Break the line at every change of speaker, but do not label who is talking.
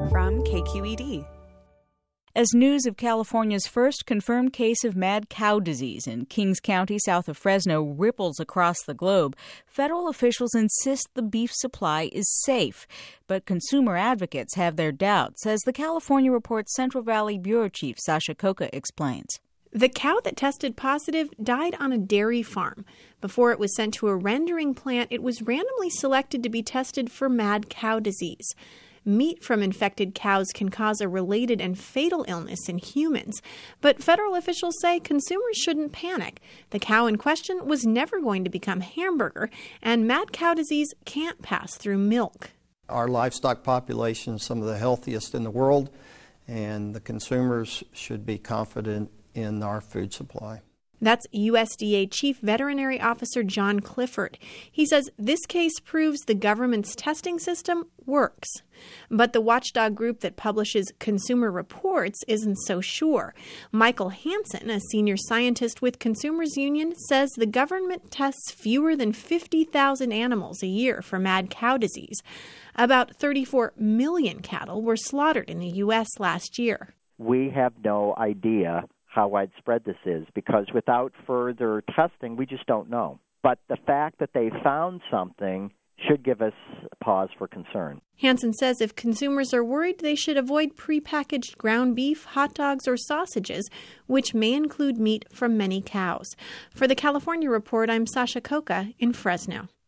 from KQED.
As news of California's first confirmed case of mad cow disease in Kings County, south of Fresno, ripples across the globe, federal officials insist the beef supply is safe. But consumer advocates have their doubts, as the California Report's Central Valley Bureau Chief Sasha Khokha explains.
The cow that tested positive died on a dairy farm. Before it was sent to a rendering plant, it was randomly selected to be tested for mad cow disease. Meat from infected cows can cause a related and fatal illness in humans. But federal officials say consumers shouldn't panic. The cow in question was never going to become hamburger, and mad cow disease can't pass through milk.
Our livestock population is some of the healthiest in the world, and the consumers should be confident in our food supply.
That's USDA Chief Veterinary Officer John Clifford. He says this case proves the government's testing system works. But the watchdog group that publishes Consumer Reports isn't so sure. Michael Hansen, a senior scientist with Consumers Union, says the government tests fewer than 50,000 animals a year for mad cow disease. About 34 million cattle were slaughtered in the U.S. last year.
We have no idea how widespread this is, because without further testing, we just don't know. But the fact that they found something should give us pause for concern.
Hansen says if consumers are worried, they should avoid prepackaged ground beef, hot dogs, or sausages, which may include meat from many cows. For the California Report, I'm Sasha Khokha in Fresno.